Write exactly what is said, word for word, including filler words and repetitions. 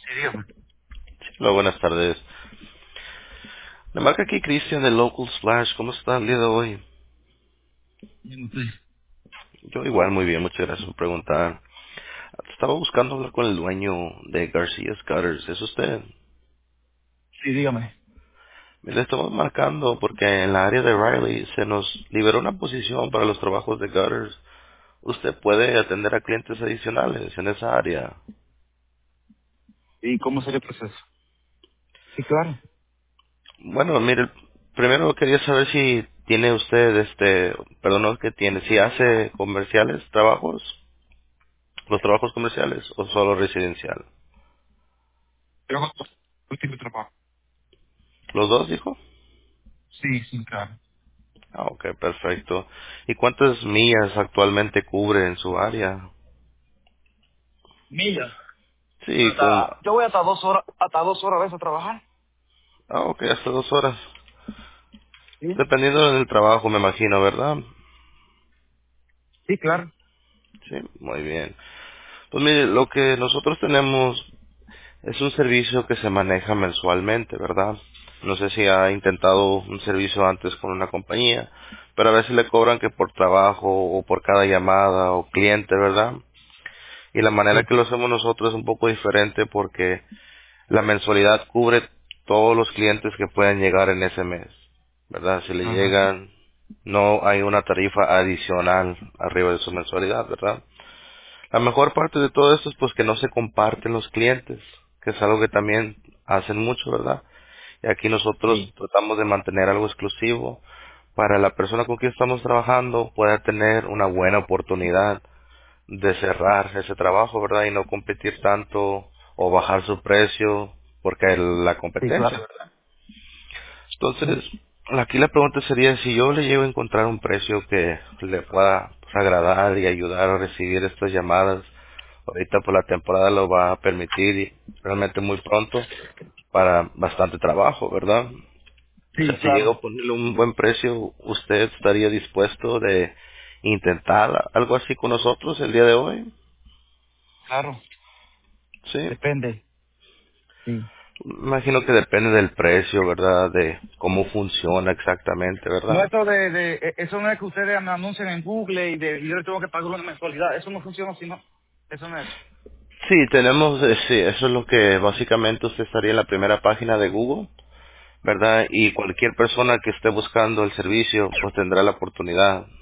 Sí, dígame. Hola, buenas tardes. Me marca aquí Cristian de Local Splash. ¿Cómo está el día de hoy? Bien, usted. Yo igual, muy bien. Muchas gracias por preguntar. Estaba buscando hablar con el dueño de García Cutters. ¿Es usted? Sí, dígame. Me le estamos marcando porque en la área de Riley se nos liberó una posición para los trabajos de gutters. ¿Usted puede atender a clientes adicionales en esa área? ¿Y cómo sería el proceso? Sí, claro. Bueno, mire, primero quería saber si tiene usted, este, perdón, no que tiene, si hace comerciales, trabajos, los trabajos comerciales o solo residencial. Trabajo. Último trabajo. ¿Los dos, dijo? Sí, sí, claro. Ah, ok, perfecto. ¿Y cuántas millas actualmente cubre en su área? Millas. Sí, con... Hasta, yo voy hasta dos horas, hasta dos horas a veces a trabajar. Ah, ok, hasta dos horas. Sí. Dependiendo del trabajo, me imagino, ¿verdad? Sí, claro. Sí, muy bien. Pues mire, lo que nosotros tenemos es un servicio que se maneja mensualmente, ¿verdad? No sé si ha intentado un servicio antes con una compañía, pero a veces le cobran que por trabajo o por cada llamada o cliente, ¿verdad? Y la manera Sí. que lo hacemos nosotros es un poco diferente porque la mensualidad cubre todos los clientes que puedan llegar en ese mes, ¿verdad? Si le Ajá. llegan, no hay una tarifa adicional arriba de su mensualidad, ¿verdad? La mejor parte de todo esto es pues que no se comparten los clientes, que es algo que también hacen mucho, ¿verdad? Y aquí nosotros Sí. tratamos de mantener algo exclusivo para la persona con quien estamos trabajando pueda tener una buena oportunidad de cerrar ese trabajo, ¿verdad? Y no competir tanto o bajar su precio porque hay la Sí, competencia, claro. ¿verdad? Sí. Entonces, aquí la pregunta sería si yo le llego a encontrar un precio que le pueda pues, agradar y ayudar a recibir estas llamadas. Ahorita por la temporada lo va a permitir y realmente muy pronto para bastante trabajo, ¿verdad? O Sí, sea, si llego claro. a ponerle un buen precio, ¿usted estaría dispuesto de intentar algo así con nosotros el día de hoy? Claro. Sí. Depende. Sí. Me imagino que depende del precio, ¿verdad? De cómo funciona exactamente, No, ¿verdad? esto de, de, eh, eso no es que ustedes me anuncien en Google y, de, y yo le tengo que pagar una mensualidad. Eso no funciona así, ¿no? Eso no es. Sí, tenemos, eh, sí, eso es lo que básicamente usted estaría en la primera página de Google, ¿verdad? Y cualquier persona que esté buscando el servicio, pues tendrá la oportunidad.